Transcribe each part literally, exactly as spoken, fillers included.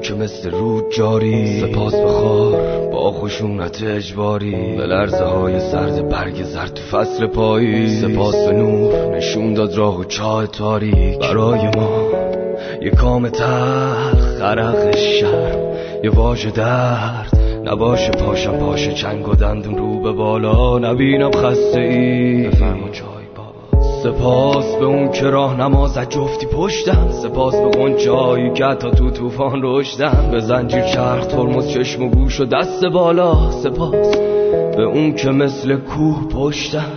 که مثل رود جاری، سپاس بخوار با خشونت اجباری، به لرزه های سرد برگ زرد تو فصل پایی، سپاس به نور نشون داد راه و چاه تاریک برای ما، یه کام تلخ غرق شرم، یه واژه درد نباشه پاشم باشه چنگ و دندون رو به بالا، نبینم خسته ای بفرما چای بابا. سپاس به اون که راه نماز جفتی پشتم، سپاس به غنچه‌هایی که تا تو طوفان رشدن، به زنجیر چرخ ترمز چشم و گوش و دست بالا، سپاس به اون که مثل کوه پشتم،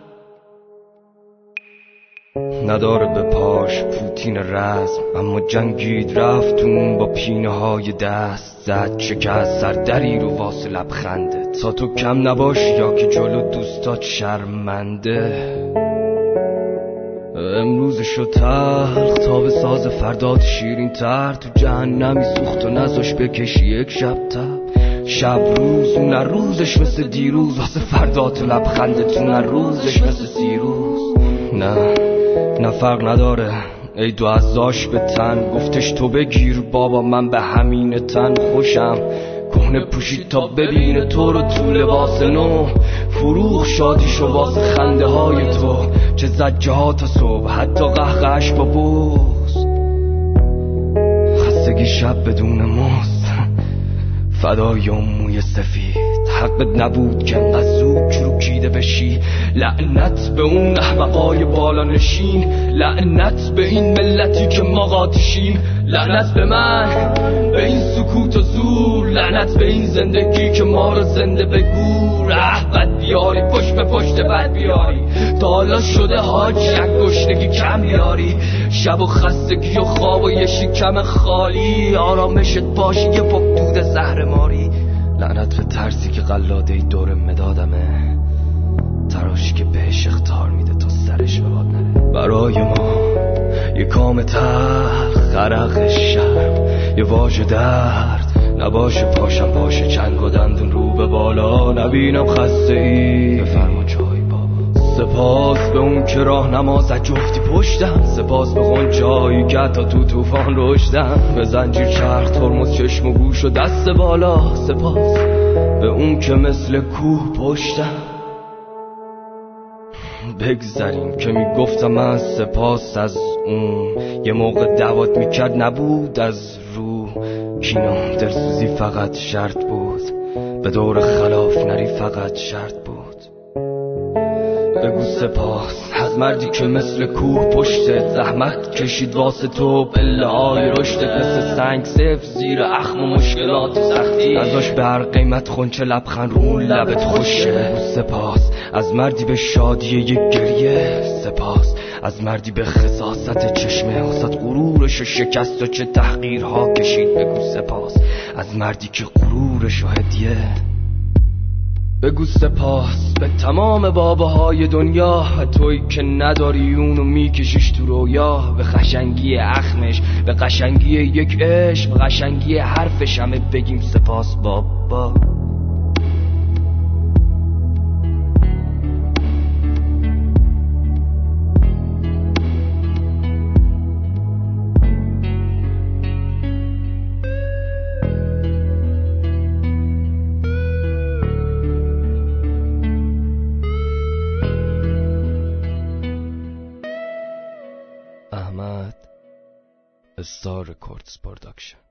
نداره به پاش پوتین رزم، اما جنگید رفتون با پینه های دست زد، شکست سردری رو واسه لبخنده تا تو کم نباشی یا که جلو دوستات شرمنده. امروز شد تلخ تا به ساز فردات شیرین تر، تو جهنمی سوخت و نزاش بکشی یک شب تب، شب روز اون روزش مثل دیروز، واسه فردات لبخندتون روزش مثل سیروز. نه نه فرق نداره ای دو ازاش به تن، گفتش تو بگیر بابا من به همین تن خوشم، کهنه پوشید تا ببینه تو رو تو لباس نو، فروغ شادیشو واسه خنده های تو، چه زجه ها تا صبح حتی قهقهش با بوز، خستگی شب بدون مزد فدای اون موی سفید، حقت نبود که انقدر زود چروکیده بشی، لعنت به اون احمقای بالا نشین، لعنت به این ملتی که ما قاتشیم، لعنت به من به این سکوت و زور، لعنت به این زندگی که ما رو زنده به گور، اه بد بیاری پشت به پشت بد بیاری، تا حالا شده حاج یک گشنگی کم بیاری، شب و خستگی و خواب و یه شکم خالی، آرامشت باشی یه پکدود زهر ماری، لعنت به ترسی که قلاده ای دور مدادمه، تراشی که بهش اختار میده تا سرش به باد نره، برای ما یه کام تلخ غرق شرم، یه واژه درد نباشه پاشم باشه چنگ و دندون رو به بالا، نبینم خسته ای بفرما چای بابا. سپاس به اون که راه نماز جفتی پشتم، سپاس به غنچه‌هایی که تا تو طوفان رشدن، به زنجیر چرخ ترمز چشم و گوش و دست بالا، سپاس به اون که مثل کوه پشتم. بگذریم که میگفتم من سپاس از اون، یه موقع دعوت میکرد نبود از رو کینام، دلسوزی فقط شرط بود، به دور خلاف نری فقط شرط بود. بگو سپاس از مردی که مثل کوه پشتت زحمت کشید واسه تو، پله های رشدت مثل سنگ سفت زیر اخم و مشکلات و سختی، ازاش به هر قیمت خونچه لبخند رو لبت خوشه. بگو سپاس از مردی به شادی یک گریه، سپاس از مردی به خساست چشمه حسد غرورشو شکست و چه تحقیرها کشید. بگو سپاس از مردی که غرورشو هدیه. بگو سپاس به تمام باباهای دنیا، تویی که نداری اونو میکشیش تو رویا، به قشنگی اخمش، به قشنگی یک عشق، به قشنگی حرفش همه بگیم سپاس بابا. Ahmad Star Records Production.